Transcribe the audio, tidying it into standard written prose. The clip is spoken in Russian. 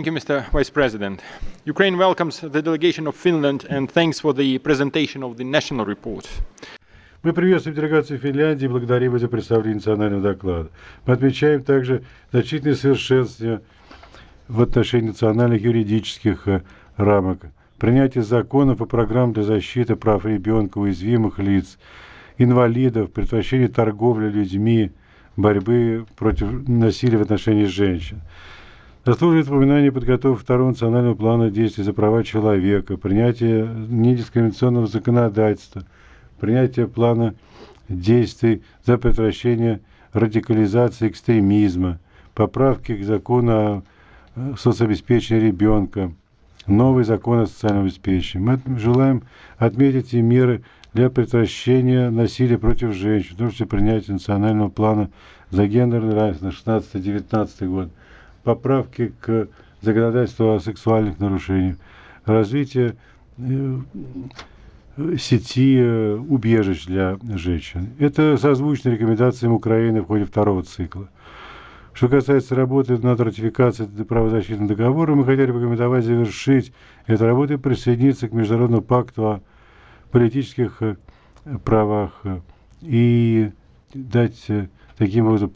Thank you, Mr. Vice President. Ukraine welcomes the delegation of Finland and thanks for the presentation of the national report. Мы приветствуем делегацию Финляндии и благодарим за представление национального доклада. Мы отмечаем также значительные совершенствования в отношении национальных юридических рамок, принятие законов и программ для защиты прав ребенка, уязвимых лиц, инвалидов, предотвращение торговли людьми, борьбы против насилия в отношении женщин. Заслуживает упоминания подготовка второго национального плана действий за права человека, принятие недискриминационного законодательства, принятие плана действий за предотвращение радикализации экстремизма, поправки к закону о соцобеспечении ребенка, новый закон о социальном обеспечении. Мы желаем отметить эти меры для предотвращения насилия против женщин, в том числе принятие национального плана за гендерное равенство на 16-19 год, поправки к законодательству о сексуальных нарушениях, развитие сети убежищ для женщин. Это созвучно рекомендациям Украины в ходе второго цикла. Что касается работы над ратификацией правозащитного договора, мы хотели порекомендовать завершить эту работу и присоединиться к Международному пакту о политических правах и дать таким образом